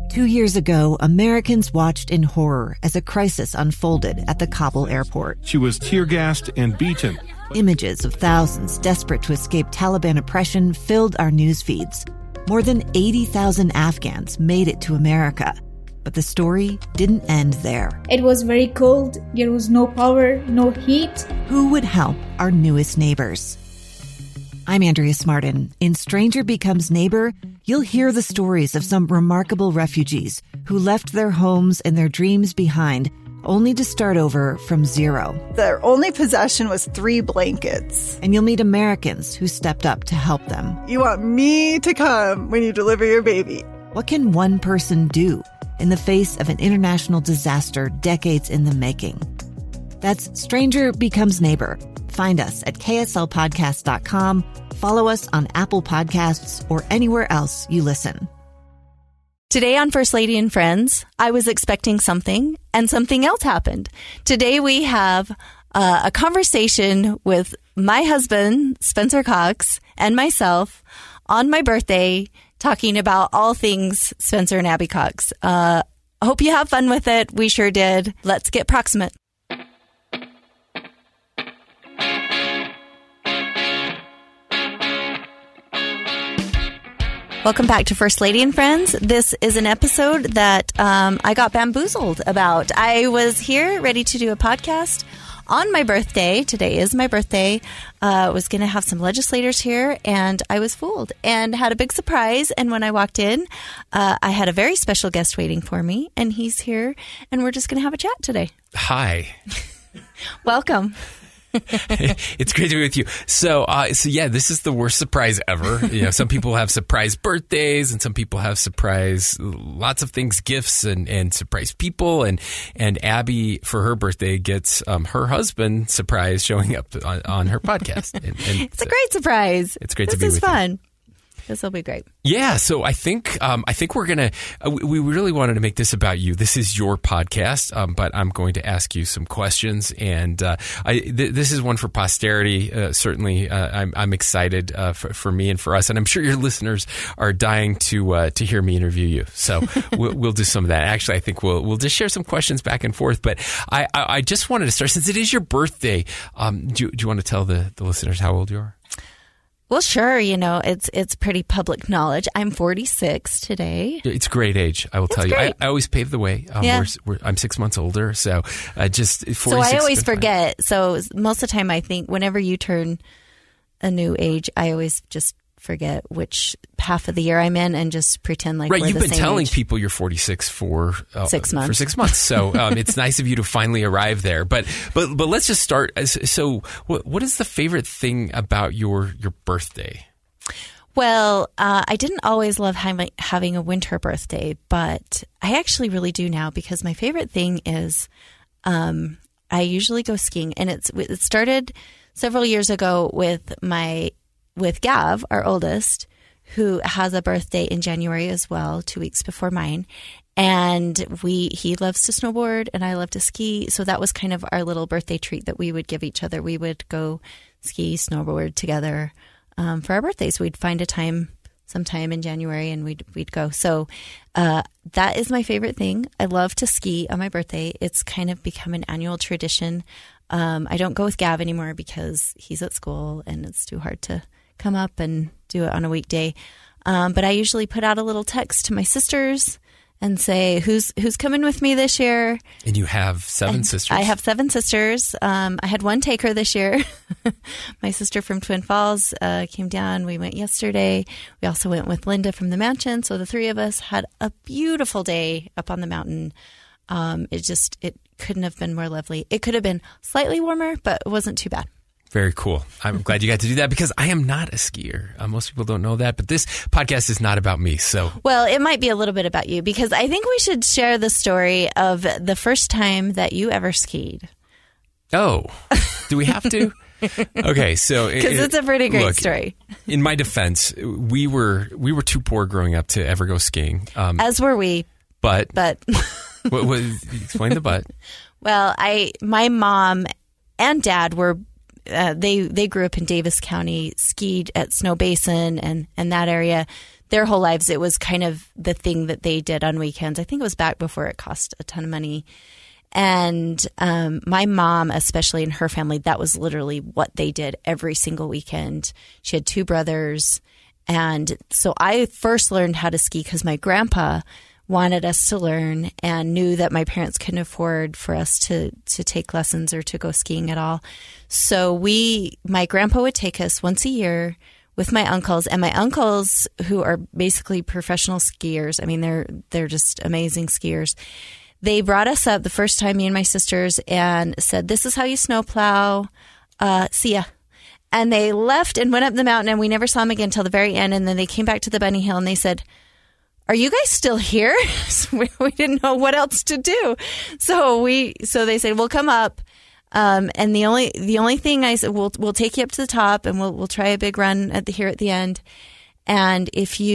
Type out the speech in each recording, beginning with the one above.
2 years ago, Americans watched in horror as a crisis unfolded at the Kabul airport. She was tear-gassed and beaten. Images of thousands desperate to escape Taliban oppression filled our news feeds. More than 80,000 Afghans made it to America. But the story didn't end there. It was very cold. There was no power, no heat. Who would help our newest neighbors? I'm Andrea Smartin. In Stranger Becomes Neighbor, you'll hear the stories of some remarkable refugees who left their homes and their dreams behind, only to start over from zero. Their only possession was 3 blankets. And you'll meet Americans who stepped up to help them. You want me to come when you deliver your baby. What can one person do in the face of an international disaster decades in the making? That's Stranger Becomes Neighbor. Find us at kslpodcast.com. Follow us on Apple Podcasts or anywhere else you listen. Today on First Lady and Friends, I was expecting something and something else happened. Today we have a conversation with my husband, Spencer Cox, and myself on my birthday, talking about all things Spencer and Abby Cox. Hope you have fun with it. We sure did. Let's get proximate. Welcome back to First Lady and Friends. This is an episode that I got bamboozled about. I was here ready to do a podcast on my birthday. Today is my birthday. I was going to have some legislators here, and I was fooled and had a big surprise. And when I walked in, I had a very special guest waiting for me, and he's here, and we're just going to have a chat today. Hi. Welcome. It's great to be with you. So yeah, this is the worst surprise ever. You know, some people have surprise birthdays, and some people have lots of things, gifts, and surprise people. And Abby, for her birthday, gets her husband surprise showing up on her podcast. And it's a great surprise. It's great to be with you. This is fun. This will be great. Yeah, so I think we're gonna. We really wanted to make this about you. This is your podcast, but I'm going to ask you some questions, and this is one for posterity. Certainly, I'm excited for me and for us, and I'm sure your listeners are dying to hear me interview you. So we'll do some of that. Actually, I think we'll just share some questions back and forth. But I just wanted to start, since it is your birthday. Do you want to tell the listeners how old you are? Well, sure. You know, it's pretty public knowledge. I'm 46 today. It's a great age, I will tell you. I always pave the way. Yeah. I'm 6 months older, so just 46. So I always forget. So most of the time, I think whenever you turn a new age, I always just forget which half of the year I'm in and just pretend like we're the same age. You've been telling people you're 46 for 6 months. For 6 months. So it's nice of you to finally arrive there. But let's just start. So what is the favorite thing about your birthday? Well, I didn't always love having a winter birthday, but I actually really do now, because my favorite thing is I usually go skiing, and it started several years ago with Gav, our oldest, who has a birthday in January as well, 2 weeks before mine. And he loves to snowboard and I love to ski. So that was kind of our little birthday treat that we would give each other. We would go ski, snowboard together for our birthdays. We'd find a time sometime in January and we'd go. So that is my favorite thing. I love to ski on my birthday. It's kind of become an annual tradition. I don't go with Gav anymore because he's at school and it's too hard to come up and do it on a weekday. But I usually put out a little text to my sisters and say, who's coming with me this year? And you have 7 sisters? I have 7 sisters. I had one taker this year. My sister from Twin Falls came down. We went yesterday. We also went with Linda from the mansion. So the 3 of us had a beautiful day up on the mountain. It couldn't have been more lovely. It could have been slightly warmer, but it wasn't too bad. Very cool. I'm glad you got to do that, because I am not a skier. Most people don't know that, but this podcast is not about me. So, well, it might be a little bit about you, because I think we should share the story of the first time that you ever skied. Oh, do we have to? Okay, so because it's a pretty great story. In my defense, we were too poor growing up to ever go skiing. As were we. But explain the but. Well, my mom and dad were. They grew up in Davis County, skied at Snow Basin and that area. their whole lives, it was kind of the thing that they did on weekends. I think it was back before it cost a ton of money. And my mom, especially in her family, that was literally what they did every single weekend. She had 2 brothers. And so I first learned how to ski because my grandpa wanted us to learn and knew that my parents couldn't afford for us to take lessons or to go skiing at all. So my grandpa would take us once a year with my uncles, and my uncles, who are basically professional skiers. I mean, they're just amazing skiers. They brought us up the first time, me and my sisters, and said, "This is how you snowplow. See ya." And they left and went up the mountain, and we never saw them again until the very end. And then they came back to the bunny hill, and they said, "Are you guys still here?" We didn't know what else to do, so they said, "We'll come up." And the only thing I said, we'll take you up to the top, and we'll try a big run here at the end. And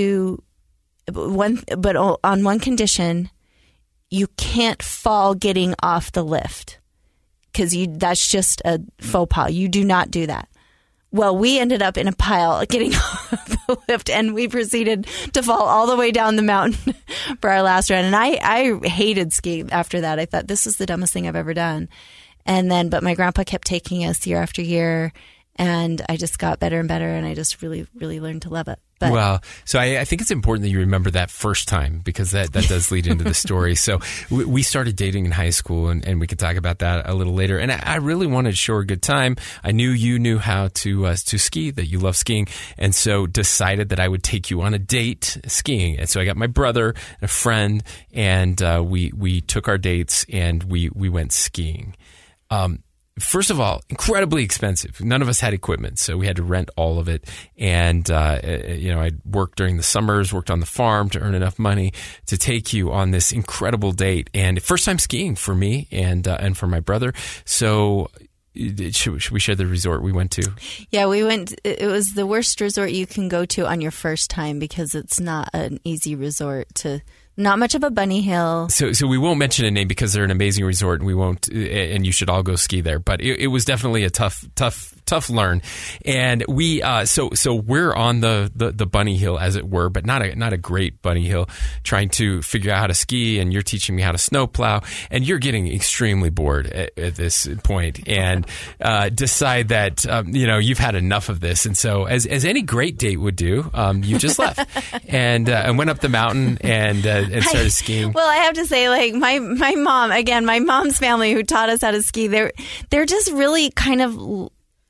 but on one condition, you can't fall getting off the lift, because that's just a faux pas. You do not do that. Well, we ended up in a pile getting off the lift, and we proceeded to fall all the way down the mountain for our last run. And I hated skiing after that. I thought, this is the dumbest thing I've ever done. But my grandpa kept taking us year after year, and I just got better and better, and I just really, really learned to love it. Well, so I think it's important that you remember that first time, because that does lead into the story. So we started dating in high school, and we can talk about that a little later. And I really wanted to show her a good time. I knew you knew how to ski, that you love skiing, and so decided that I would take you on a date skiing. And so I got my brother and a friend, and we took our dates, and we went skiing. First of all, incredibly expensive. None of us had equipment, so we had to rent all of it. And, I worked during the summers, worked on the farm to earn enough money to take you on this incredible date. And first time skiing for me and for my brother. So should we share the resort we went to? Yeah, we went. It was the worst resort you can go to on your first time, because it's not an easy resort to. Not much of a bunny hill. So we won't mention a name, because they're an amazing resort, and we won't. And you should all go ski there. But it was definitely a tough learn. And we so we're on the bunny hill, as it were, but not a great bunny hill, trying to figure out how to ski. And you're teaching me how to snowplow, and you're getting extremely bored at this point, and decide that you've had enough of this. And so, as any great date would do, you just left and went up the mountain and started skiing. Well, I have to say, like my mom, again, my mom's family who taught us how to ski, they're just really kind of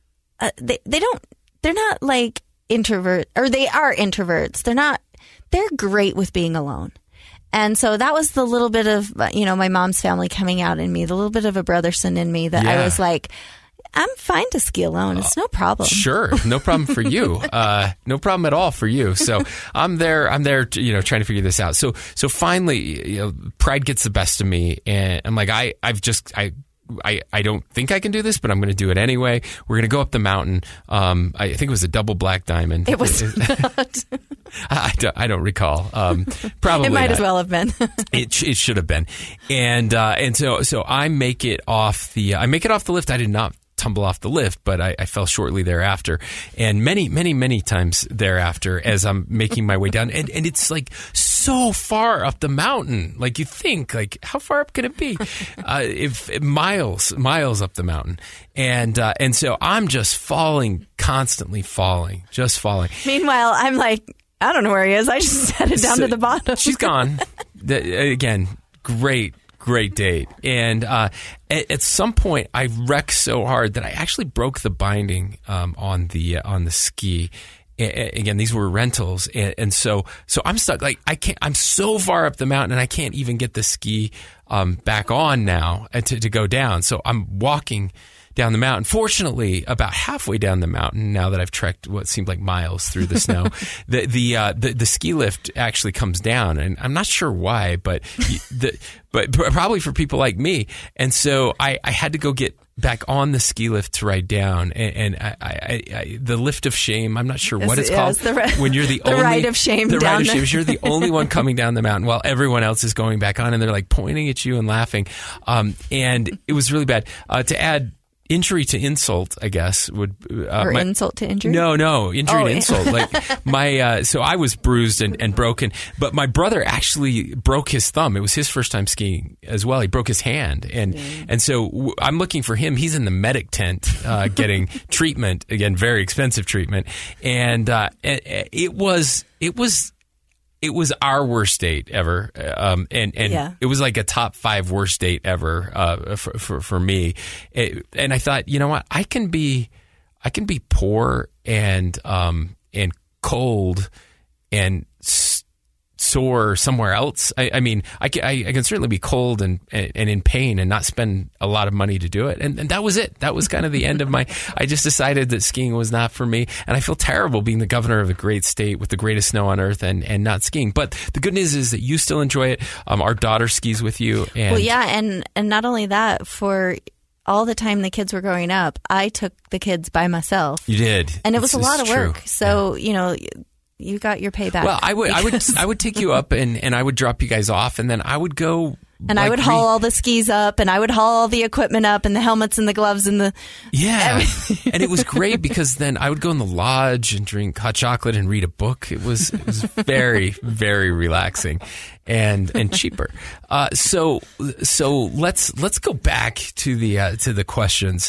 they're not like introvert, or they are introverts. They're great with being alone. And so that was the little bit of, my mom's family coming out in me, the little bit of a brotherson in me that I was like, I'm fine to ski alone. It's no problem. Sure. No problem for you. No problem at all for you. So I'm there, trying to figure this out. So finally, pride gets the best of me, and I'm like, I don't think I can do this, but I'm going to do it anyway. We're going to go up the mountain. I think it was a double black diamond. It was not. I don't recall. Probably it might not. As well have been. It should have been. And so I make it off the lift. I did not tumble off the lift, but I fell shortly thereafter, and many, many, many times thereafter as I'm making my way down. And it's like so far up the mountain. Like, you think, like, how far up can it be? If miles up the mountain. And so I'm just falling, constantly falling, just falling. Meanwhile, I'm like, I don't know where he is. I just set it down to the bottom. She's gone. Again, great date. And at some point, I wrecked so hard that I actually broke the binding on the ski. Again, these were rentals, and so I'm stuck. Like, I can't. I'm so far up the mountain, and I can't even get the ski back on now to go down. So I'm walking down the mountain. Fortunately, about halfway down the mountain, now that I've trekked what seemed like miles through the snow, the ski lift actually comes down, and I'm not sure why, but probably for people like me. And so I had to go get back on the ski lift to ride down, and I the lift of shame. I'm not sure what it's called. When you're the ride of shame. The ride of shame. You're the only one coming down the mountain while everyone else is going back on, and they're like pointing at you and laughing. And it was really bad. To add injury to insult, I guess, would or insult to injury? No, injury to insult. Like so I was bruised and broken, but my brother actually broke his thumb. It was his first time skiing as well. He broke his hand, and so I'm looking for him. He's in the medic tent getting treatment, again, very expensive treatment, and it was our worst date ever, and it was like a top 5 worst date ever for me. And I thought, you know what, I can be poor and cold and sore somewhere else. I mean, I can certainly be cold and in pain and not spend a lot of money to do it. And that was it. That was kind of the end of I just decided that skiing was not for me. And I feel terrible being the governor of a great state with the greatest snow on earth and not skiing. But the good news is that you still enjoy it. Our daughter skis with you. And well, yeah. And not only that, for all the time the kids were growing up, I took the kids by myself. You did. And it was a lot of work. True. So, you got your payback. Well, I would take you up and I would drop you guys off, and then I would go. And I would haul all the skis up, and I would haul all the equipment up, and the helmets and the gloves and the everything. And it was great because then I would go in the lodge and drink hot chocolate and read a book. It was very, very relaxing and cheaper. So let's go back to the questions.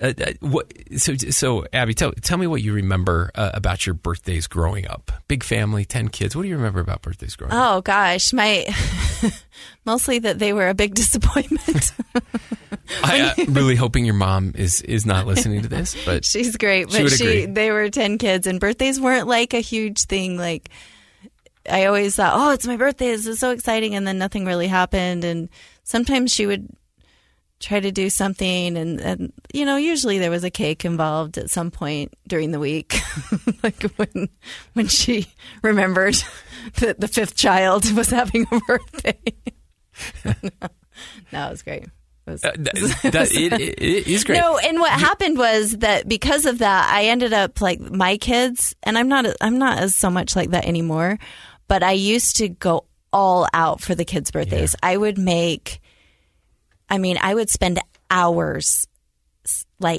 So Abby, tell me what you remember about your birthdays growing up. Big family, 10 kids. What do you remember about birthdays growing up? Oh gosh, mostly that they were a big disappointment. I'm really hoping your mom is not listening to this, but she's great. But they were 10 kids, and birthdays weren't like a huge thing. Like I always thought, oh, it's my birthday. This is so exciting, and then nothing really happened. And sometimes she would try to do something, and usually there was a cake involved at some point during the week, like when she remembered that the 5th child was having a birthday. No, it was great. It is great. No, and what happened was that because of that, I ended up like my kids, and I'm not as so much like that anymore, but I used to go all out for the kids' birthdays. Yeah. I would spend hours, like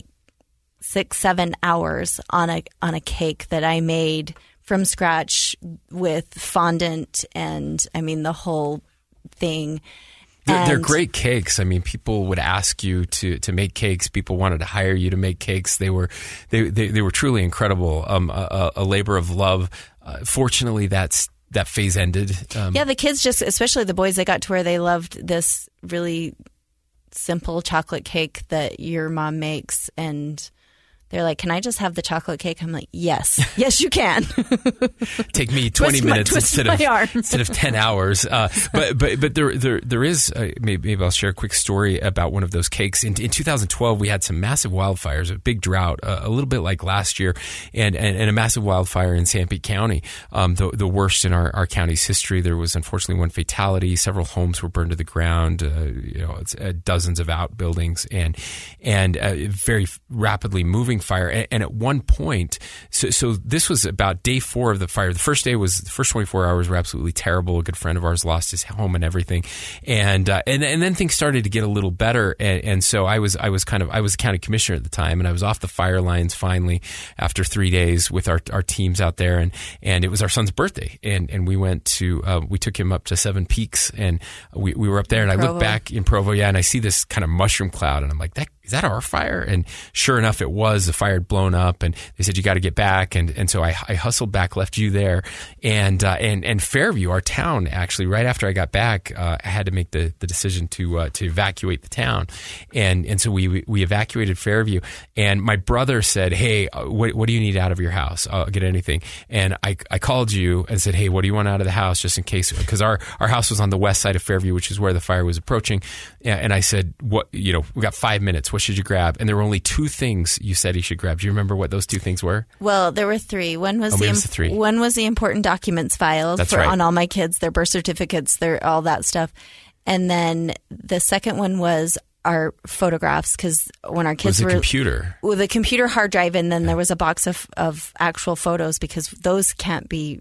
6-7 hours on a cake that I made from scratch with fondant and the whole thing. They're great cakes. I mean, people would ask you to make cakes. People wanted to hire you to make cakes. They were truly incredible. A labor of love. Fortunately, that phase ended. The kids especially the boys, they got to where they loved this really simple chocolate cake that your mom makes, and they're like, can I just have the chocolate cake? I'm like, yes, you can. Take me 20 minutes instead of 10 hours. But there is maybe I'll share a quick story about one of those cakes. In 2012, we had some massive wildfires, a big drought, a little bit like last year, and a massive wildfire in Sanpete County, the worst in our county's history. There was unfortunately one fatality. Several homes were burned to the ground. Dozens of outbuildings, and a very rapidly moving fire. And at one point, so this was about day 4 of the fire. The first 24 hours were absolutely terrible. A good friend of ours lost his home and everything. And then things started to get a little better. And so I was county commissioner at the time, and I was off the fire lines finally after 3 days with our teams out there. And it was our son's birthday. And we took him up to Seven Peaks, and we were up there, and I looked back in Provo, and I see this kind of mushroom cloud, and I'm like, is that our fire? And sure enough, it was. The fire had blown up, and they said, you got to get back. And so I hustled back, left you there. And Fairview, our town, actually, right after I got back, I had to make the decision to evacuate the town. And so we evacuated Fairview. And my brother said, hey, what do you need out of your house? I'll get anything. And I called you and said, hey, what do you want out of the house, just in case? Because our house was on the west side of Fairview, which is where the fire was approaching. And I said, we got 5 minutes. What should you grab? And there were only 2 things you said he should grab. Do you remember what those 2 things were? Well, there were 3. One was the important documents file on all my kids, their birth certificates, all that stuff. And then the second one was our photographs, because when our kids were... computer. Well, the computer hard drive, and then there was a box of actual photos, because those can't be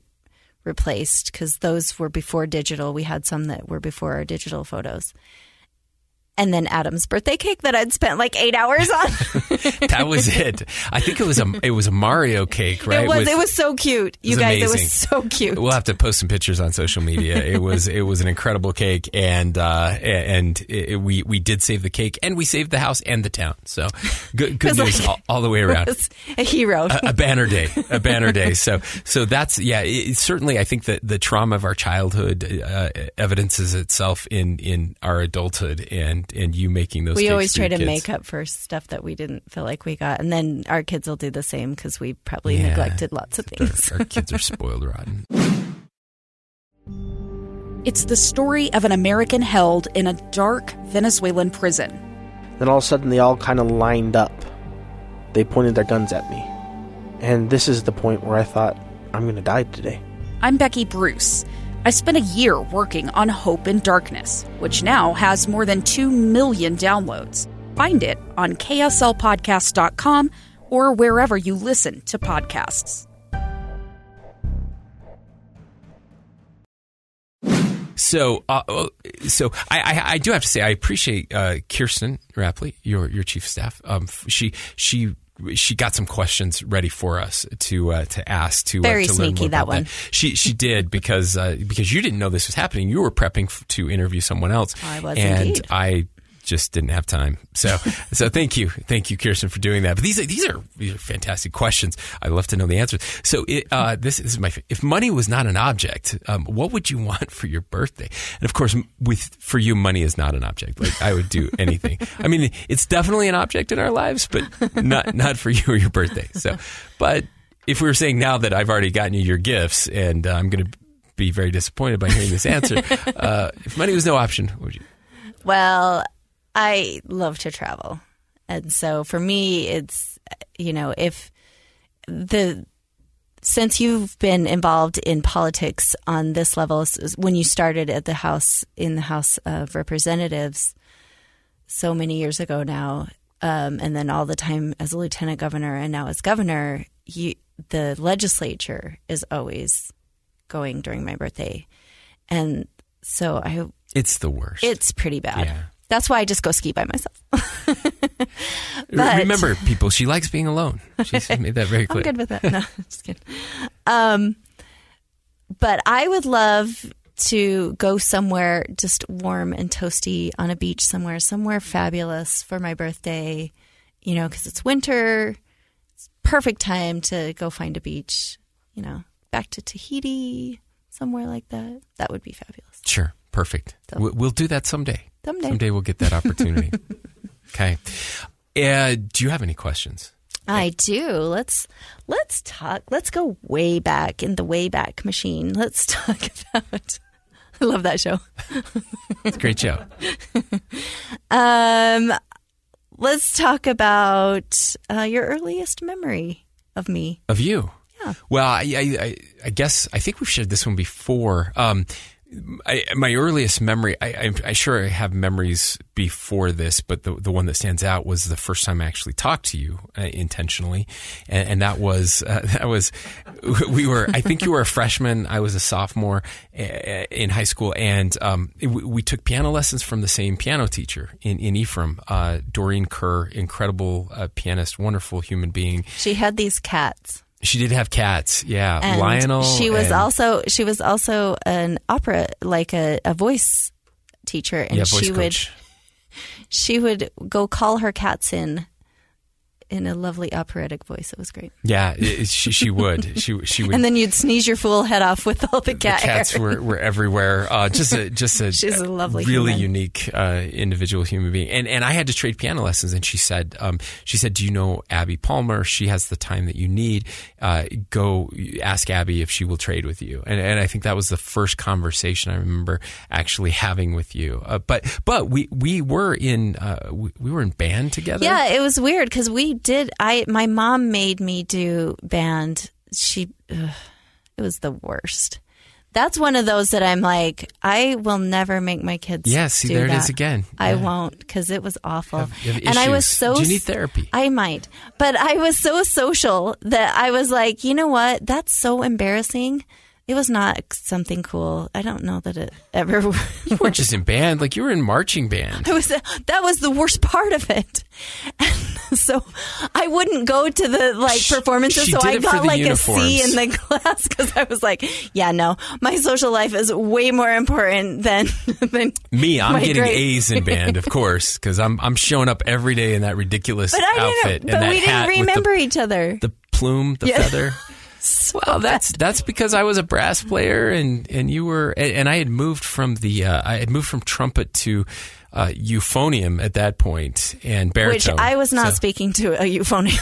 replaced, because those were before digital. We had some that were before our digital photos. And then Adam's birthday cake that I'd spent like 8 hours on. That was it. I think it was a Mario cake, right? It was so cute. You guys, amazing. It was so cute. We'll have to post some pictures on social media. It was an incredible cake, and we did save the cake, and we saved the house and the town. So good news all the way around. It was a hero. A banner day. So that's certainly I think that the trauma of our childhood evidences itself in our adulthood and you making those. We always for try your to kids. make up for stuff that we didn't feel like we got, and then our kids will do the same because we probably neglected lots of things. Our kids are spoiled rotten. It's the story of an American held in a dark Venezuelan prison. Then all of a sudden they all kind of lined up. They pointed their guns at me. And this is the point where I thought, I'm going to die today. I'm Becky Bruce. I spent a year working on Hope in Darkness, which now has more than 2 million downloads. Find it on kslpodcast.com or wherever you listen to podcasts. So I do have to say I appreciate Kirsten Rapley, your chief of staff. She got some questions ready for us to ask to very to learn sneaky more that about one. That. She did because you didn't know this was happening. You were prepping to interview someone else. I was and indeed. I just didn't have time. So thank you, Kirsten, for doing that. But these are fantastic questions. I'd love to know the answers. So this is my if money was not an object, what would you want for your birthday? And of course, for you, money is not an object. Like I would do anything. I mean, it's definitely an object in our lives, but not for you or your birthday. So, but if we were saying now that I've already gotten you your gifts, and I'm going to be very disappointed by hearing this answer, if money was no option, what would you? Well, I love to travel. And so for me, it's, since you've been involved in politics on this level, when you started at in the House of Representatives so many years ago now, and then all the time as a lieutenant governor and now as governor, the legislature is always going during my birthday. And so it's the worst. It's pretty bad. Yeah. That's why I just go ski by myself. Remember, people, she likes being alone. She's made that very clear. I'm good with that. No, just kidding. But I would love to go somewhere just warm and toasty on a beach somewhere fabulous for my birthday, because it's winter. It's perfect time to go find a beach, back to Tahiti, somewhere like that. That would be fabulous. Sure. Perfect. So, we'll do that someday. Someday we'll get that opportunity. Okay. Do you have any questions? I do. Let's talk. Let's go way back in the Wayback Machine. Let's talk about. I love that show. It's a great show. Let's talk about your earliest memory of me. Of you? Yeah. Well, I guess I think we've shared this one before. My earliest memory, I sure I have memories before this, but the one that stands out was the first time I actually talked to you intentionally, and that was I think you were a freshman, I was a sophomore in high school, and we took piano lessons from the same piano teacher in Ephraim, Doreen Kerr, incredible pianist, wonderful human being. She had these cats. She did have cats, yeah. And Lionel. She was also an opera, like a voice teacher, and voice coach. she would go call her cats in a lovely operatic voice. It was great. Yeah, she would. She would. And then you'd sneeze your fool head off with all the cat The cats hair. were everywhere. Just a She's a lovely, really human. unique individual human being. And I had to trade piano lessons, and she said, "Do you know Abby Palmer? She has the time that you need. Go ask Abby if she will trade with you." And I think that was the first conversation I remember actually having with you. But we were in band together. Yeah, it was weird because my mom made me do band. It was the worst. That's one of those that I'm like, I will never make my kids. Yeah, see, do there that. it is again. I won't, because it was awful. You have and I was issues. so. Do you need therapy? I might, but I was so social that I was like, you know what? That's so embarrassing It was not something cool. I don't know that it ever. You weren't just in band; like you were in marching band. That was the worst part of it. And so I wouldn't go to the performances. So I got like uniforms. A C in the class because I was like, yeah, no, my social life is way more important than me. I'm getting A's in band, of course, because I'm showing up every day in that ridiculous outfit. But we didn't remember each other. The plume, the feather. Well, that's because I was a brass player and you were, and I had moved from trumpet to euphonium at that point and baritone. Which I was not speaking to a euphonium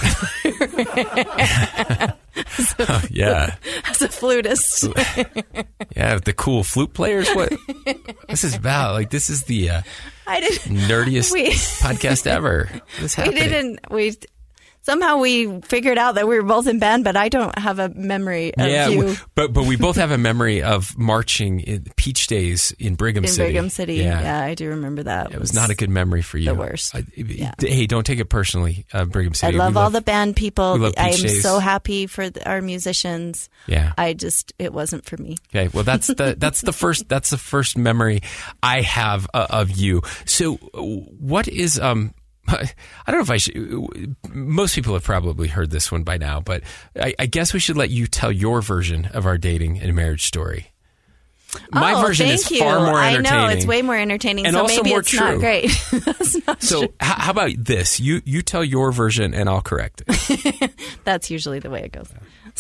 player. Yeah. As a flutist. Yeah, the cool flute players. What this is about? Like this is the nerdiest podcast ever. This happening. Somehow we figured out that we were both in band, but I don't have a memory of you. But we both have a memory of marching in Peach Days in Brigham City. In Brigham City, yeah, I do remember that. It was not a good memory for you. The worst. Hey, don't take it personally, Brigham City. I love all the band people. I am so happy for our musicians. Yeah, it wasn't for me. Okay, well that's the first memory I have of you. So what is I don't know if I should. Most people have probably heard this one by now, but I guess we should let you tell your version of our dating and marriage story. My version is far more entertaining. I know, it's way more entertaining, and so also maybe more it's true. Not great. That's not so true. How about this? You tell your version and I'll correct it. That's usually the way it goes.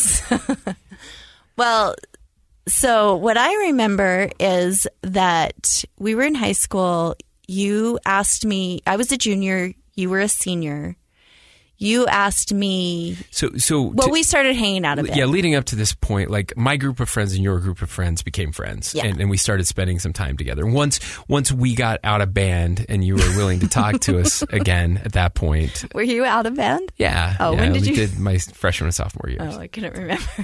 Well, so what I remember is that we were in high school. You asked me, I was a junior, you were a senior. You asked me. We started hanging out a bit. Yeah, leading up to this point, like my group of friends and your group of friends became friends, and we started spending some time together. Once we got out of band, and you were willing to talk to us again at that point. Were you out of band? Yeah. Oh, yeah, when did you? Did my freshman and sophomore years. Oh, I couldn't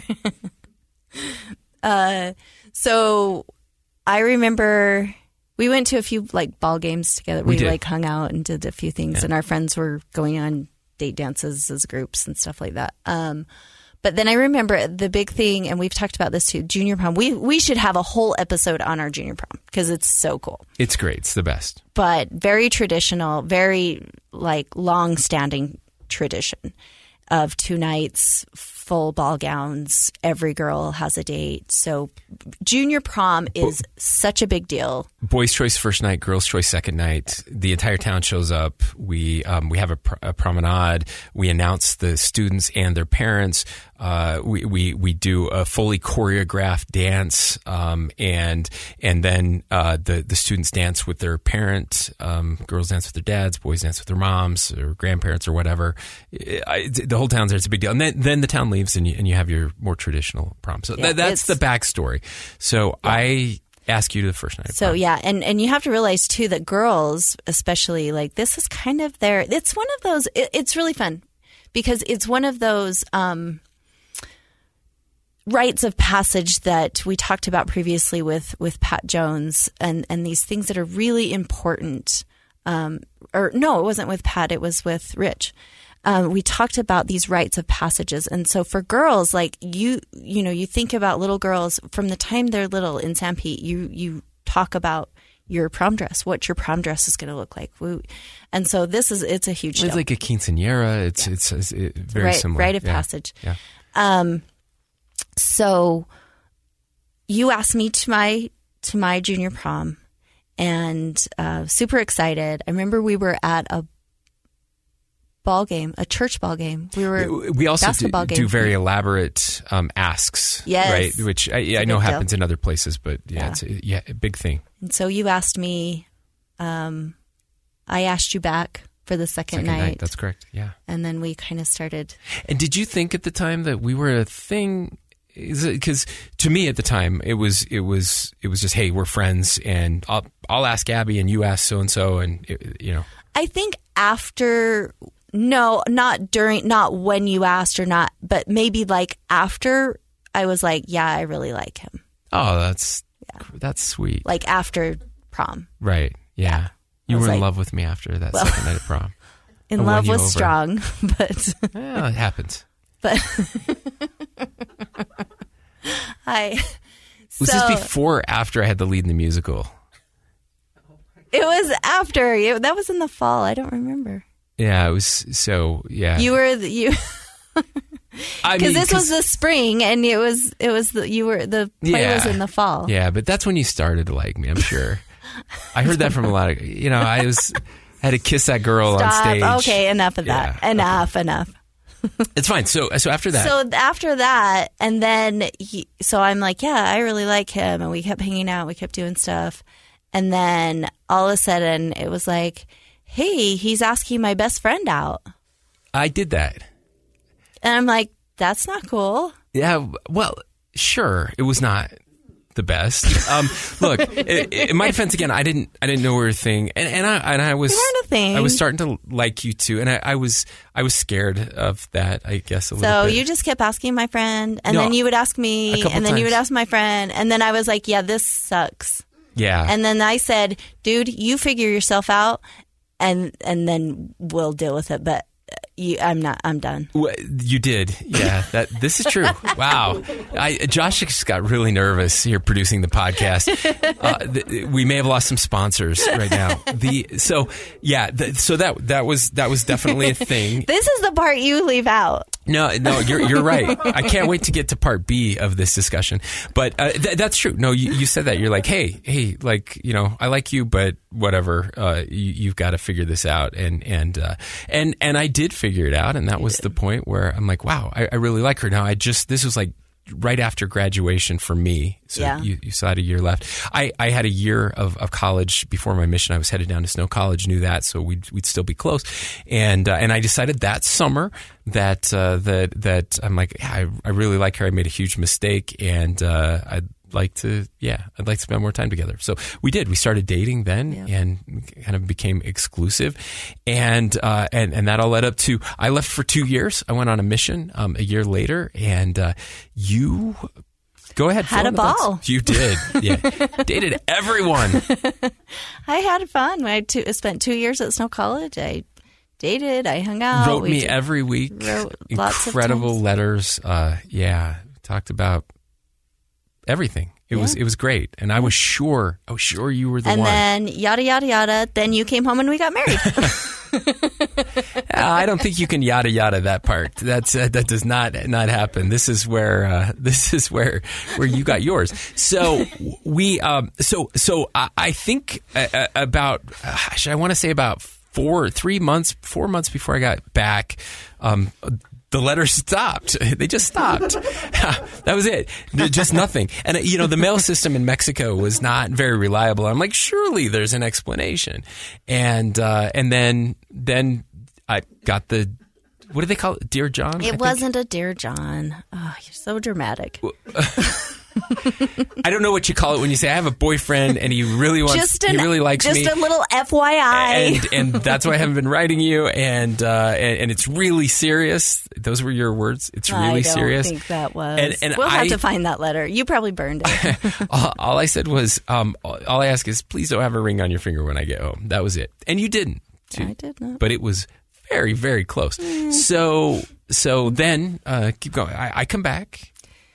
remember. So I remember. We went to a few ball games together. We hung out and did a few things, and our friends were going on date dances as groups and stuff like that. But then I remember the big thing, and we've talked about this too, junior prom. We should have a whole episode on our junior prom because it's so cool. It's great. It's the best. But very traditional, very long-standing tradition of 2 nights, full ball gowns. Every girl has a date. So junior prom is such a big deal. Boys' choice first night, girls' choice second night. The entire town shows up. We have a promenade. We announce the students and their parents. We do a fully choreographed dance, and then the students dance with their parent. Girls dance with their dads. Boys dance with their moms or grandparents or whatever. The whole town's there. It's a big deal. And then the town leaves, and you have your more traditional prom. So that's the backstory. So I ask you to the first night. So and you have to realize too that girls, especially, this is kind of it's one of those. It's really fun because it's one of those rites of passage that we talked about previously with Pat Jones and these things that are really important. Or no, it wasn't with Pat. It was with Rich. We talked about these rites of passages. And so for girls, you think about little girls from the time they're little in San Pete, you talk about your prom dress, what your prom dress is going to look like. And so it's a huge deal. It's like a quinceañera. It's very similar. Rite of passage. Yeah. So you asked me to my junior prom and super excited. I remember we were at a ball game, a church ball game. We also do very elaborate asks, right? Which I know happens in other places, but it's a big thing. And so you asked me, I asked you back for the second night. That's correct. Yeah. And then we kind of started. And did you think at the time that we were a thing? Because to me at the time it was just, hey, we're friends, and I'll ask Abby and you ask so and so, and I think after. No, not during, not when you asked or not, but maybe after I was like, yeah, I really like him. Oh, that's sweet. After prom. Right. Yeah. You were in love with me after that second night of prom. In love was strong, but. Well, it happens. But Was this before or after I had the lead in the musical? It was after. That was in the fall. I don't remember. Yeah, it was. So yeah, you were because this was the spring, and it was the play was in the fall. Yeah, but that's when you started to like me. I'm sure. I heard that from a lot of I had to kiss that girl on stage. Okay, enough of that. Enough. It's fine. So after that. So after that, and then so I'm like, yeah, I really like him, and we kept hanging out. We kept doing stuff, and then all of a sudden it was like, hey, he's asking my best friend out. I did that. And I'm like, that's not cool. Yeah, well, sure. It was not the best. Look, in my defense, again, I didn't know we were a thing, and I was. We weren't a thing. I was starting to like you too, and I was scared of that. I guess a little bit. So you just kept asking my friend, and then you would ask me, and then you would ask my friend, and then I was like, yeah, this sucks. Yeah. And then I said, dude, you figure yourself out, and then we'll deal with it. But I'm done. You did. Yeah. This is true. Wow. Josh just got really nervous here producing the podcast. We may have lost some sponsors right now. So that was definitely a thing. This is the part you leave out. No, you're right. I can't wait to get to part B of this discussion. But that's true. No, you said that. You're like, hey, like, I like you, but whatever. You've got to figure this out. And I did figure it out. And that was the point where I'm like, wow, I really like her. Now, this was like right after graduation for me. So you still had a year left. I had a year of college before my mission. I was headed down to Snow College, knew that, so we'd still be close. And I decided that summer that I'm like, yeah, I really like her. I made a huge mistake, and I'd like to spend more time together. So we did. We started dating then, and kind of became exclusive, and that all led up to I left for 2 years. I went on a mission a year later, and you go ahead. Had a ball. You did. Yeah, dated everyone. I had fun. I spent 2 years at Snow College. I dated. I hung out. Wrote me every week. Wrote incredible letters. Talked about everything. It was great, and I was sure you were the one. And then yada yada yada. Then you came home and we got married. I don't think you can yada yada that part. That does not happen. This is where you got yours. So we I think about I want to say about 4 months before I got back. The letters stopped. They just stopped. That was it. Just nothing. And, the mail system in Mexico was not very reliable. I'm like, surely there's an explanation. And then I got the, what do they call it? Dear John? It wasn't a Dear John. Oh, you're so dramatic. I don't know what you call it when you say I have a boyfriend and he really really likes me. Just a little FYI. And that's why I haven't been writing you. And it's really serious. Those were your words. It's really serious. I don't think that was. And we'll have to find that letter. You probably burned it. all I said was, all I ask is, please don't have a ring on your finger when I get home. That was it. And you didn't. I did not. But it was very, very close. So then keep going. I come back.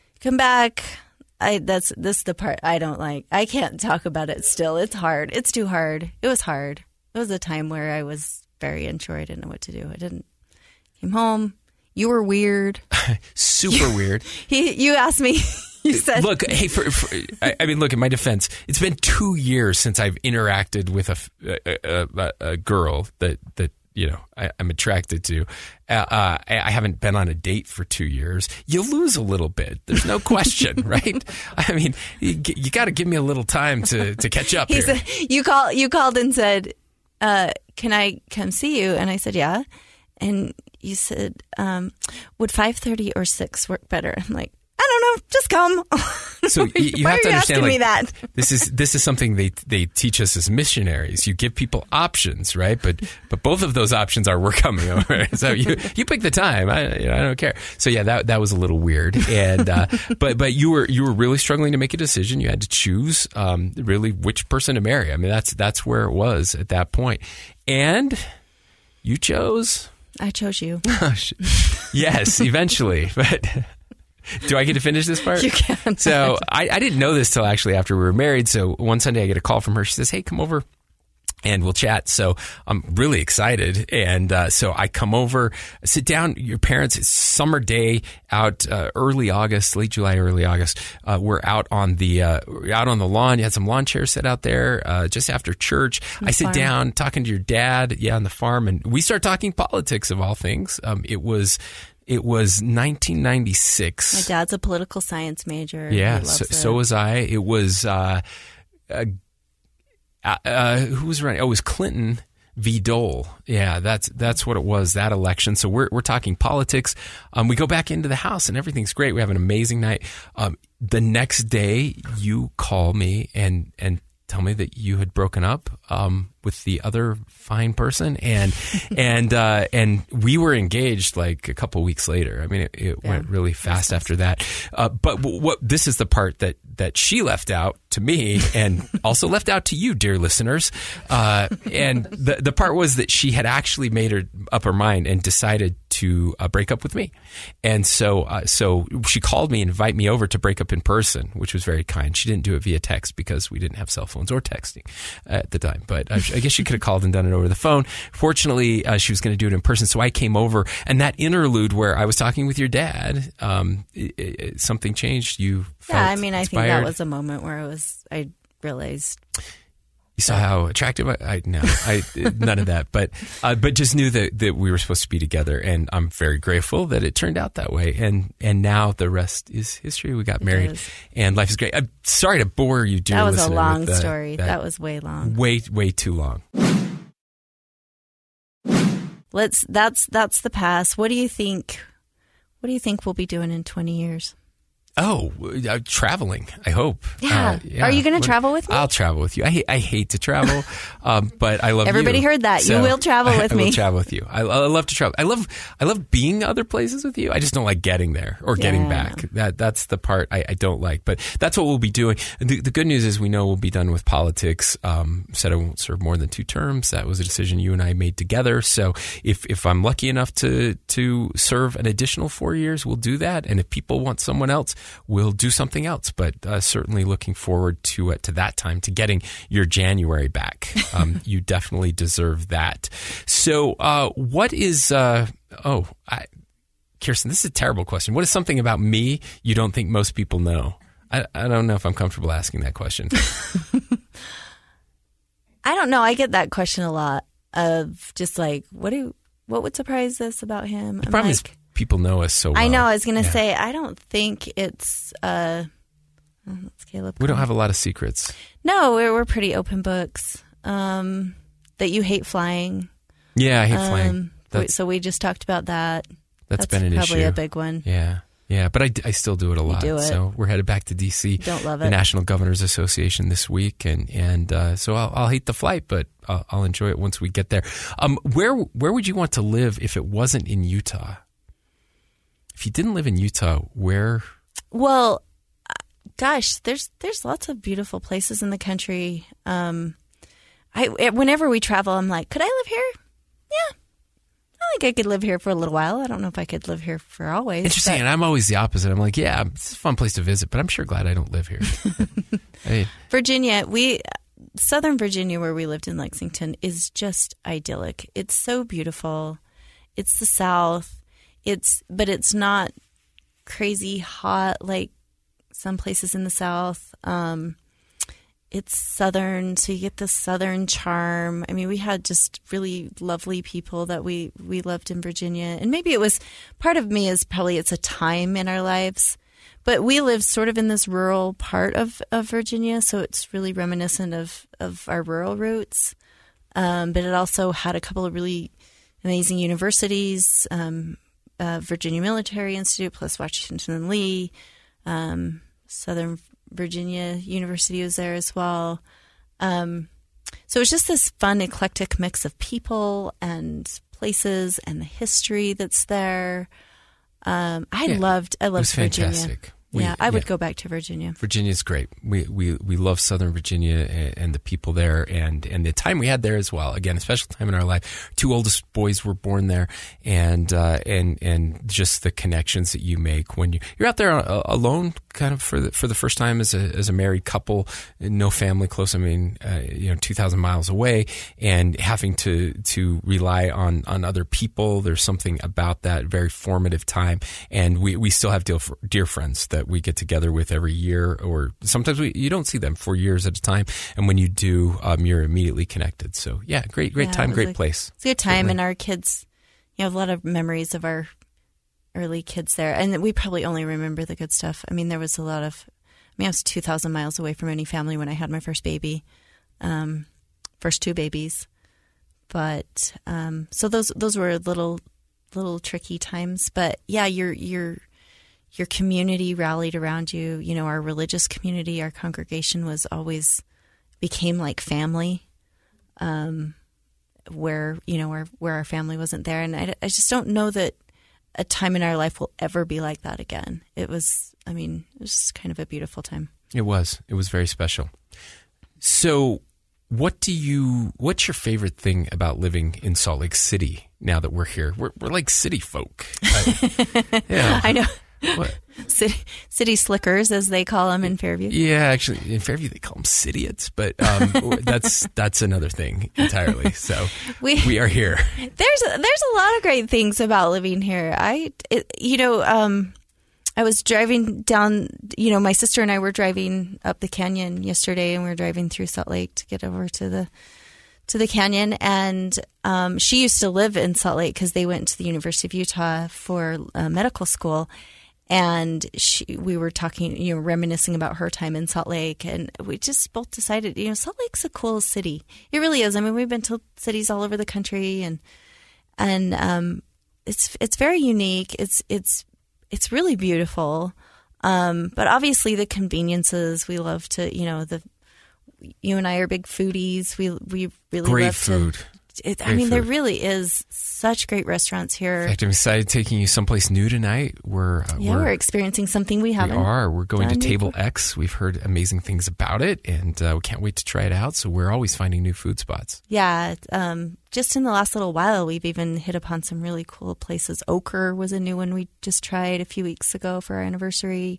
This is the part I don't like. I can't talk about it still. It's hard. It's too hard. It was hard. It was a time where I was very unsure. I didn't know what to do. Came home. You were weird. Super weird. You asked me. You said, look, hey, look, in my defense, it's been 2 years since I've interacted with a girl that I'm attracted to. I haven't been on a date for 2 years. You lose a little bit. There's no question, right? I mean, you got to give me a little time to catch up here. Said, you called and said, can I come see you? And I said, yeah. And you said, would 5:30 or 6 work better? I'm like, I don't know. Just come. So you have to understand, me that? this is something they teach us as missionaries. You give people options, right? But both of those options are we're coming over. So you pick the time. I don't care. So yeah, that was a little weird. And but you were really struggling to make a decision. You had to choose really which person to marry. I mean that's where it was at that point. And you chose. I chose you. Yes, eventually, but. Do I get to finish this part? You can. So I didn't know this till actually after we were married. So one Sunday I get a call from her. She says, hey, come over and we'll chat. So I'm really excited. And so I come over, sit down. Your parents, it's summer day out, early August, late July, early August. We're out on the lawn. You had some lawn chairs set out there just after church. I sit down talking to your dad, on the farm. And we start talking politics of all things. It was 1996. My dad's a political science major. Yeah, so was I. It was who was running? Oh, it was Clinton v. Dole. Yeah, that's what it was, that election. So we're talking politics. We go back into the house and everything's great. We have an amazing night. The next day, you call me and tell me that you had broken up with the other fine person, and we were engaged like a couple weeks later. I mean, it went really fast after that. But this is the part that she left out to me, and also left out to you, dear listeners. And the part was that she had actually made up her mind and decided to break up with me. And so she called me and invited me over to break up in person, which was very kind. She didn't do it via text because we didn't have cell phones or texting at the time. But I guess she could have called and done it over the phone. Fortunately, she was going to do it in person. So I came over, and that interlude where I was talking with your dad, something changed. You felt I mean, I inspired. think that was a moment where I realized. You saw how attractive none of that, but just knew that we were supposed to be together, and I'm very grateful that it turned out that way. And now the rest is history. We got married, and life is great. I'm sorry to bore you, dear listener. That was a long story. That was way long. Way too long. That's the past. What do you think? What do you think we'll be doing in 20 years? Oh, traveling, I hope. Yeah. Are you going to travel with me? I'll travel with you. I hate to travel, but I love Everybody you. heard that. So you will travel with me. I will travel with you. I love to travel. I love being other places with you. I just don't like getting there or getting back. That's the part I don't like. But that's what we'll be doing. The good news is we know we'll be done with politics. Said I won't serve more than 2 terms. That was a decision you and I made together. So if I'm lucky enough to serve an additional 4 years, we'll do that. And if people want someone else, we'll do something else, but certainly looking forward to that time, to getting your January back. You definitely deserve that. So what is Kirsten, this is a terrible question. What is something about me you don't think most people know? I don't know if I'm comfortable asking that question. I don't know. I get that question a lot, of just like, what would surprise us about him? The problem is people know us so well. I know. I was going to say, I don't think it's Caleb. We don't have a lot of secrets. No, we're pretty open books. That you hate flying. Yeah, I hate flying. So we just talked about that. That's been an probably issue. a big one. Yeah, but I still do it a lot. Do it. So we're headed back to D.C. Don't love the it. National Governors Association this week, and so I'll hate the flight, but I'll enjoy it once we get there. Where would you want to live if it wasn't in Utah? If you didn't live in Utah, where? Well, gosh, there's lots of beautiful places in the country. Whenever we travel, I'm like, could I live here? Yeah, I think I could live here for a little while. I don't know if I could live here for always. Interesting, and I'm always the opposite. I'm like, yeah, it's a fun place to visit, but I'm sure glad I don't live here. Virginia, Southern Virginia, where we lived in Lexington, is just idyllic. It's so beautiful. It's the South. But it's not crazy hot like some places in the South. It's Southern, so you get the Southern charm. I mean, we had just really lovely people that we loved in Virginia. And maybe it was, part of me is probably it's a time in our lives. But we live sort of in this rural part of Virginia, so it's really reminiscent of our rural roots. But it also had a couple of really amazing universities, Virginia Military Institute, plus Washington and Lee, Southern Virginia University was there as well. So it's just this fun, eclectic mix of people and places and the history that's there. I loved Virginia. Fantastic. I would go back to Virginia. Virginia's great. We love Southern Virginia and the people there and the time we had there as well. Again, a special time in our life. 2 oldest boys were born there, and just the connections that you make when you're out there alone, kind of for the first time as a married couple, no family close. I mean, 2,000 miles away, and having to rely on other people. There's something about that very formative time, and we still have dear friends that we get together with every year, or sometimes you don't see them for years at a time, and when you do, you're immediately connected. So great time, great place. It's a good time, and our kids, a lot of memories of our early kids there, and we probably only remember the good stuff. I mean, there was a lot of, I was 2,000 miles away from any family when I had my first baby, first 2 babies, but so those were little tricky times, but your community rallied around you. Our religious community, our congregation became like family, where our family wasn't there. And I just don't know that a time in our life will ever be like that again. It was kind of a beautiful time. It was very special. So what's your favorite thing about living in Salt Lake City now that we're here? We're like city folk. I know. What? City slickers, as they call them in Fairview. Yeah, actually, in Fairview they call them citiots, but that's another thing entirely. So we are here. There's a lot of great things about living here. I was driving down. My sister and I were driving up the canyon yesterday, and we were driving through Salt Lake to get over to the canyon. And she used to live in Salt Lake because they went to the University of Utah for medical school. And we were talking, reminiscing about her time in Salt Lake, and we just both decided, Salt Lake's a cool city. It really is. I mean, we've been to cities all over the country, and it's very unique. It's really beautiful. But obviously the conveniences, we love to, you and I are big foodies. We really great love food. There really is such great restaurants here. In fact, I'm excited taking you someplace new tonight. We're experiencing something we haven't. We're going to Table X. We've heard amazing things about it, and we can't wait to try it out. So we're always finding new food spots. Yeah. Just in the last little while, we've even hit upon some really cool places. Ochre was a new one we just tried a few weeks ago for our anniversary.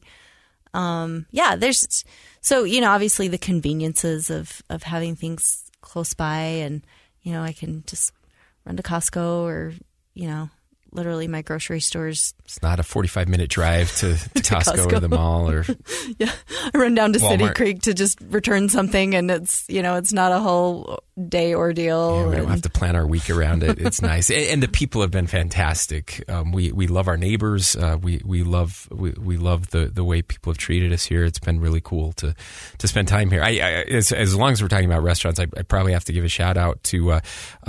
Obviously the conveniences of having things close by, and I can just run to Costco or, literally my grocery stores. It's not a 45-minute drive to Costco or the mall or I run down to Walmart. City Creek to just return something, and it's not a whole day ordeal. Yeah, we don't have to plan our week around it. It's nice, and the people have been fantastic. We love our neighbors. We love the way people have treated us here. It's been really cool to spend time here. As long as we're talking about restaurants, I probably have to give a shout out to.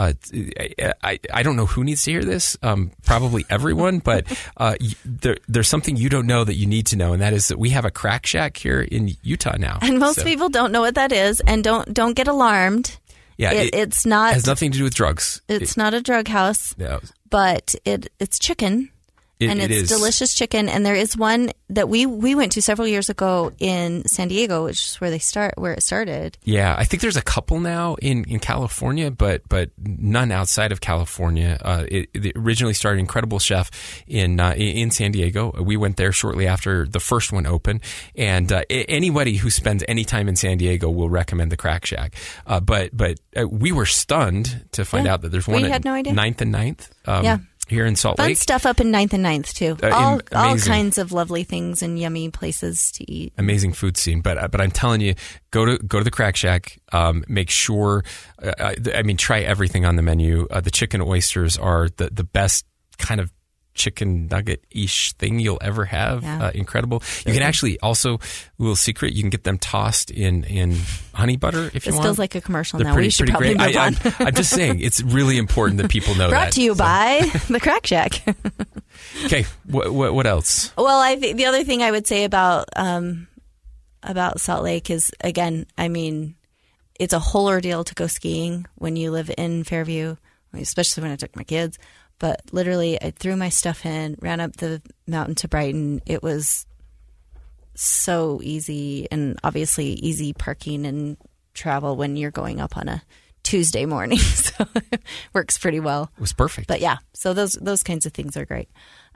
I don't know who needs to hear this. Probably everyone, but there's something you don't know that you need to know, and that is that we have a Crack Shack here in Utah now. And most people don't know what that is, and don't get alarmed. Yeah, it's not. It has nothing to do with drugs. It's not a drug house. No. But it's chicken. And it's delicious chicken. And there is one that we went to several years ago in San Diego, which is where it started. Yeah, I think there's a couple now in California, but none outside of California. It originally started Incredible Chef in San Diego. We went there shortly after the first one opened, and anybody who spends any time in San Diego will recommend the Crack Shack. But we were stunned to find out that there's one at 9th and 9th. Here in Salt Lake. Fun stuff up in 9th and 9th, too. All kinds of lovely things and yummy places to eat. Amazing food scene. But I'm telling you, go to the Crack Shack. Make sure, try everything on the menu. The chicken oysters are the best kind of chicken nugget-ish thing you'll ever have. Yeah. Incredible. You can actually also, a little secret, you can get them tossed in honey butter if you want. This feels like a commercial They're now. We should probably move on. I'm just saying, it's really important that people know Brought that. to you by the Crack Shack. Okay, what else? Well, I think the other thing I would say about Salt Lake is, again, it's a whole ordeal to go skiing when you live in Fairview, especially when I took my kids. But literally, I threw my stuff in, ran up the mountain to Brighton. It was so easy, and obviously easy parking and travel when you're going up on a Tuesday morning. So it works pretty well. It was perfect. But yeah, so those kinds of things are great.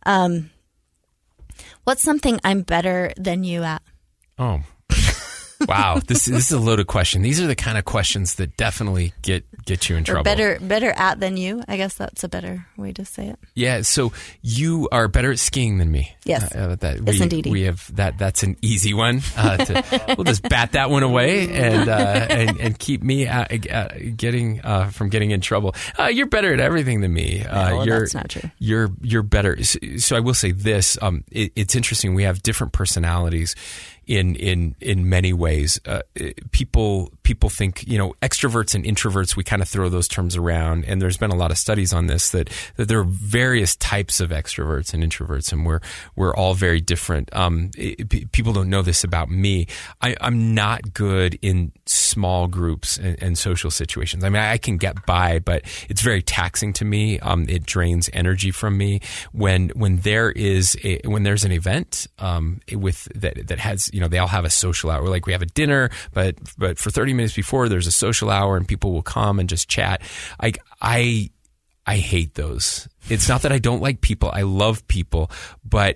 What's something I'm better than you at? Oh, wow. This is a loaded question. These are the kind of questions that definitely get you in trouble. Or better at than you. I guess that's a better way to say it. Yeah. So you are better at skiing than me. Yes. Yes, indeed. We have that. That's an easy one. We'll just bat that one away and keep me getting in trouble. You're better at everything than me. That's not true. You're better. So I will say this. It's interesting. We have different personalities in many ways. People think, extroverts and introverts, we kind of throw those terms around, and there's been a lot of studies on this that there are various types of extroverts and introverts, and we're all very different. People don't know this about me. I'm not good in small groups and social situations. I mean, I can get by, but it's very taxing to me. It drains energy from me. When there's an event that has, they all have a social hour. Like we have a dinner, but for 30 minutes before there's a social hour and people will come and just chat. I hate those. It's not that I don't like people. I love people, but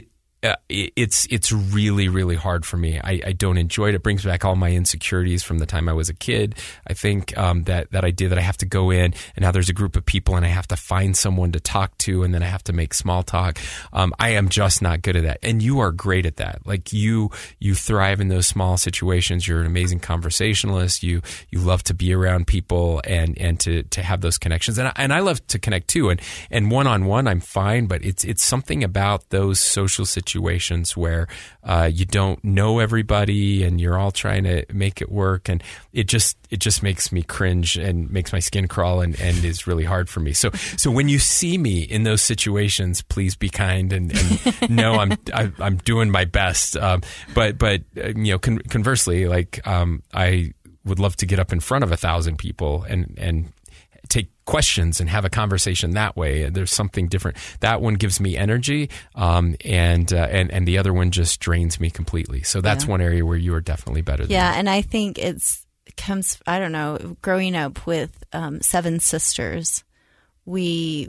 it's really, really hard for me. I don't enjoy it. It brings back all my insecurities from the time I was a kid. I think that I have to go in, and now there's a group of people and I have to find someone to talk to, and then I have to make small talk. I am just not good at that. And you are great at that. Like you thrive in those small situations. You're an amazing conversationalist. You love to be around people and to have those connections. And I love to connect too. And one-on-one I'm fine, but it's something about those social situations where you don't know everybody and you're all trying to make it work, and it just makes me cringe and makes my skin crawl and is really hard for me. So when you see me in those situations, please be kind and know I'm doing my best. But conversely, like I would love to get up in front of 1,000 people and take questions and have a conversation that way. There's something different. That one gives me energy, and the other one just drains me completely. So that's one area where you are definitely better than me. And I think it comes, I don't know, growing up with 7 sisters, we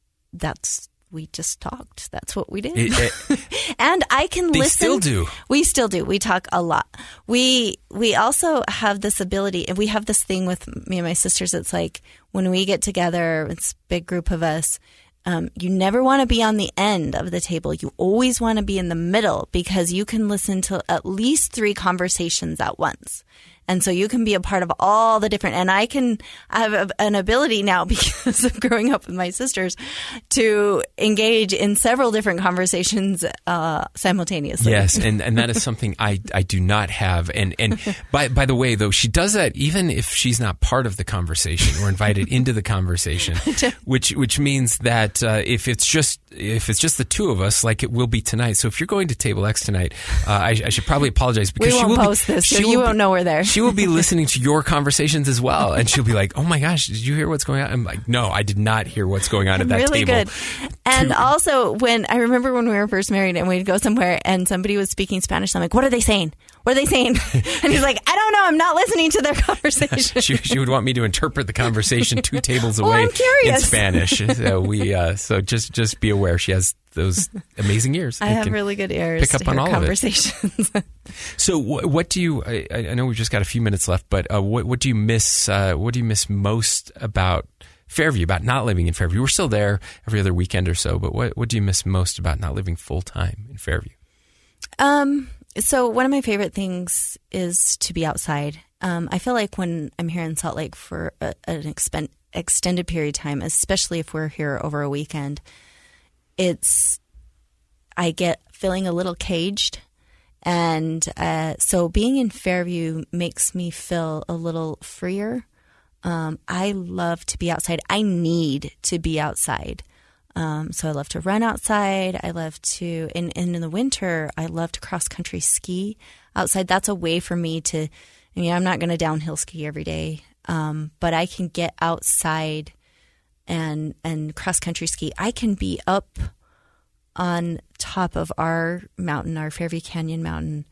just talked. That's what we did. And I can listen. They still do. We still do. We talk a lot. We also have this ability, and we have this thing with me and my sisters. It's like when we get together, it's a big group of us. You never want to be on the end of the table. You always want to be in the middle, because you can listen to at least 3 conversations at once. And so you can be a part of all the different, and I have an ability now, because of growing up with my sisters, to engage in several different conversations simultaneously. Yes, and that is something I do not have. And by the way, though, she does that even if she's not part of the conversation or invited into the conversation, which means that if it's just the two of us, like it will be tonight. So if you're going to Table X tonight, I should probably apologize, because we won't post this, so you won't know we're there. She will be listening to your conversations as well, and she'll be like, "Oh my gosh, did you hear what's going on?" I'm like, "No, I did not hear what's going on at that really table." Good. And also, when I remember when we were first married and we'd go somewhere and somebody was speaking Spanish, I'm like, "What are they saying? What are they saying?" And he's like, "I don't know. I'm not listening to their conversation." she would want me to interpret the conversation 2 tables away I'm curious. in Spanish. So just be aware, she has those amazing ears. I have really good ears. Pick up on all conversations. of it. So what do you? I know we've just got a few minutes left, but what do you miss? What do you miss most about Fairview? About not living in Fairview? We're still there every other weekend or so, but what do you miss most about not living full time in Fairview? So one of my favorite things is to be outside. I feel like when I'm here in Salt Lake for an extended period of time, especially if we're here over a weekend, I get feeling a little caged. And so being in Fairview makes me feel a little freer. I love to be outside. I need to be outside. So I love to run outside. I love to, and in the winter, I love to cross-country ski outside. That's a way for me to, I'm not going to downhill ski every day, but I can get outside and cross-country ski. I can be up on top of our mountain, our Fairview Canyon Mountain,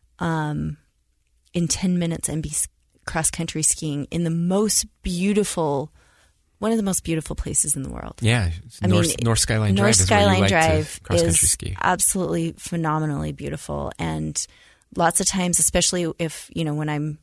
in 10 minutes and be cross-country skiing in the most beautiful, one of the most beautiful places in the world. Yeah. North Skyline Drive is where you like to cross-country ski. Absolutely phenomenally beautiful. And lots of times, especially if, when I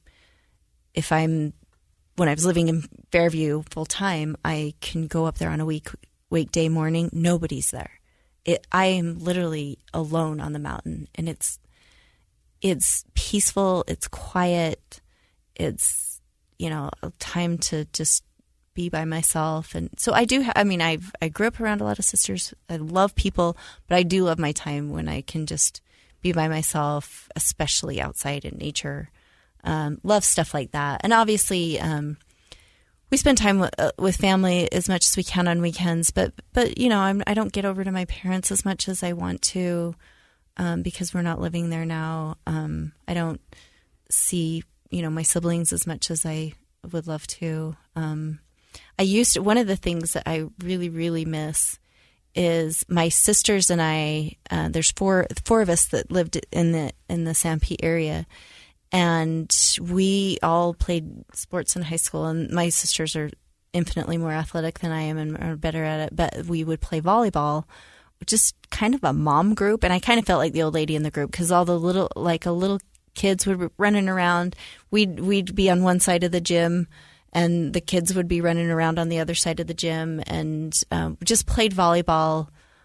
was living in Fairview full time, I can go up there on a weekday morning. Nobody's there. I am literally alone on the mountain, and it's peaceful. It's quiet. It's, a time to just be by myself. And so I do. I grew up around a lot of sisters. I love people, but I do love my time when I can just be by myself, especially outside in nature. Love stuff like that. And obviously, we spend time with family as much as we can on weekends, but I don't get over to my parents as much as I want to, because we're not living there now. I don't see, my siblings as much as I would love to. One of the things that I really, really miss is my sisters and I, there's four of us that lived in the Sanpete area. And we all played sports in high school, and my sisters are infinitely more athletic than I am and are better at it. But we would play volleyball, which is kind of a mom group. And I kind of felt like the old lady in the group because all the little kids would be running around. We'd be on one side of the gym, and the kids would be running around on the other side of the gym, and just played volleyball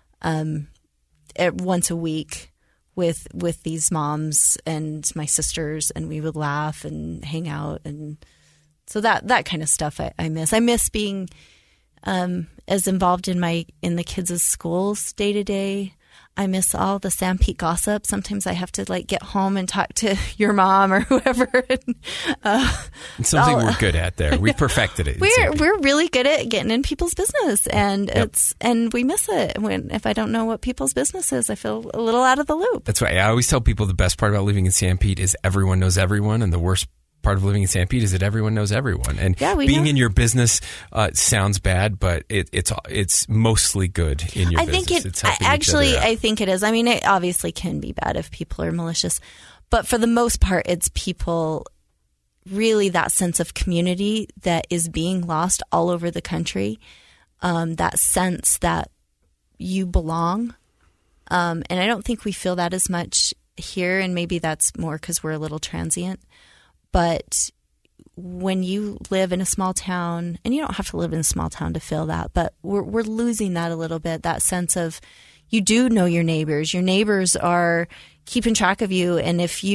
once a week with these moms and my sisters, and we would laugh and hang out. And so that kind of stuff I miss. I miss being as involved in the kids' schools day to day. I miss all the Sanpete gossip. Sometimes I have to get home and talk to your mom or whoever. It's something we're good at there. We perfected it. We're really good at getting in people's business, and and we miss it. If I don't know what people's business is, I feel a little out of the loop. That's why I always tell people the best part about living in Sanpete is everyone knows everyone, and the worst part of living in Sanpete is that everyone knows everyone. And being in your business sounds bad, but it's mostly good in your business. I think it is. I mean, it obviously can be bad if people are malicious, but for the most part, it's people, really that sense of community that is being lost all over the country, that sense that you belong. And I don't think we feel that as much here, and maybe that's more because we're a little transient. But when you live in a small town, and you don't have to live in a small town to feel that, but we're losing that a little bit, that sense of you do know your neighbors. Your neighbors are keeping track of you. And if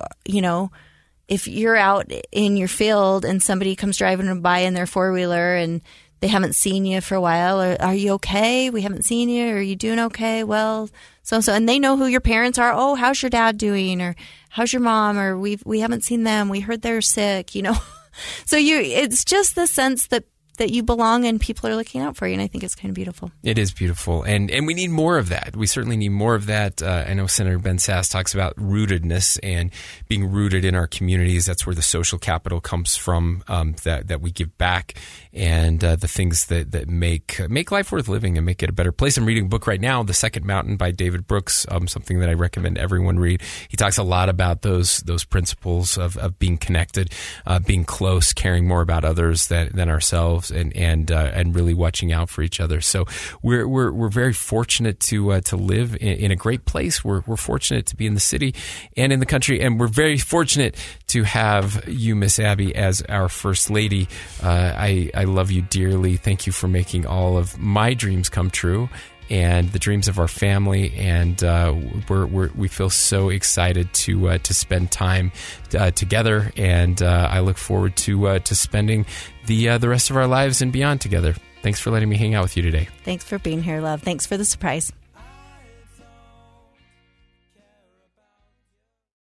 if you're out in your field and somebody comes driving by in their four-wheeler and they haven't seen you for a while, or are you okay? We haven't seen you. Are you doing okay? Well, so, and they know who your parents are. Oh, how's your dad doing? Or how's your mom? Or we haven't seen them. We heard they're sick, So it's just the sense that you belong and people are looking out for you. And I think it's kind of beautiful. It is beautiful. And we need more of that. We certainly need more of that. I know Senator Ben Sasse talks about rootedness and being rooted in our communities. That's where the social capital comes from, that we give back, and the things that make life worth living and make it a better place. I'm reading a book right now, The Second Mountain by David Brooks, something that I recommend everyone read. He talks a lot about those principles of being connected, being close, caring more about others than ourselves, and really watching out for each other. So we're very fortunate to live in a great place. We're fortunate to be in the city and in the country, and we're very fortunate to have you, Miss Abby, as our First Lady. I love you dearly. Thank you for making all of my dreams come true, and the dreams of our family. And we feel so excited to spend time together. And I look forward to spending the rest of our lives and beyond together. Thanks for letting me hang out with you today. Thanks for being here, love. Thanks for the surprise.